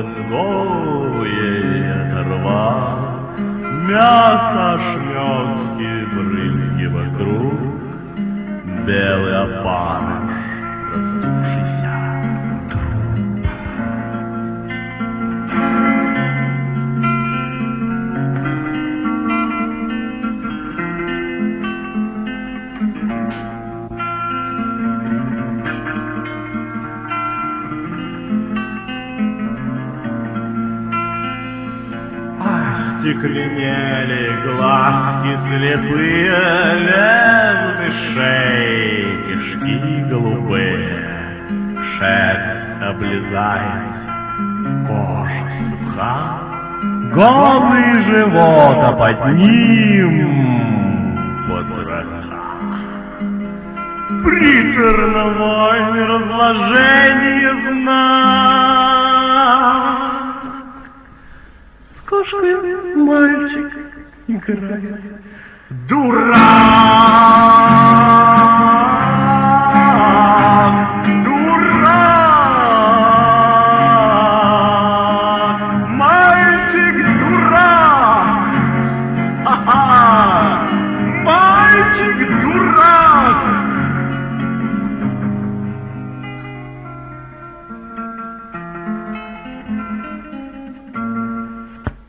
цинковое оторвал, мясо, ошметки, брызги вокруг, белый опарыш, раздувшийся труп. Стекленели глазки слепые, лезут из шеи кишки голубые, шерсть облезает, кожа суха, голый живот, а под ним потроха. Приторно-войны разложение знак. Кошкой мальчик играет. Дурак!